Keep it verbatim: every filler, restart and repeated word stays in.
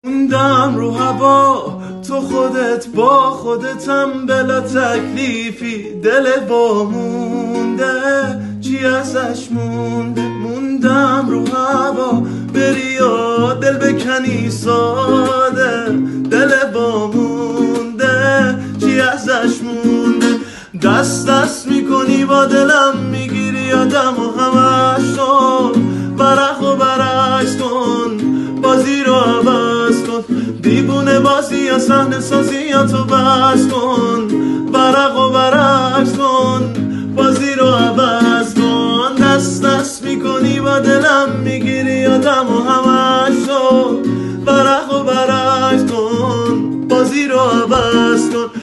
موندم رو هوا، تو خودت با خودتم بلا تکلیفی. دل با مونده چی ازش مونده؟ موندم رو هوا، بری یا دل بکنی ساده. دل با مونده چی ازش مونده؟ دست دست میکنی با دلم، میگیری یادم و همش کن. برق و برعکس کن، بازی رو عوض کن. دیوونه بازی یا صحنه سازی یا تو بس کن. برق و برعکس کن، بازی رو عوض کن. دست دست میکنی با دلم، میگیری یادم و همش کن. برق و برعکس کن، بازی رو عوض کن.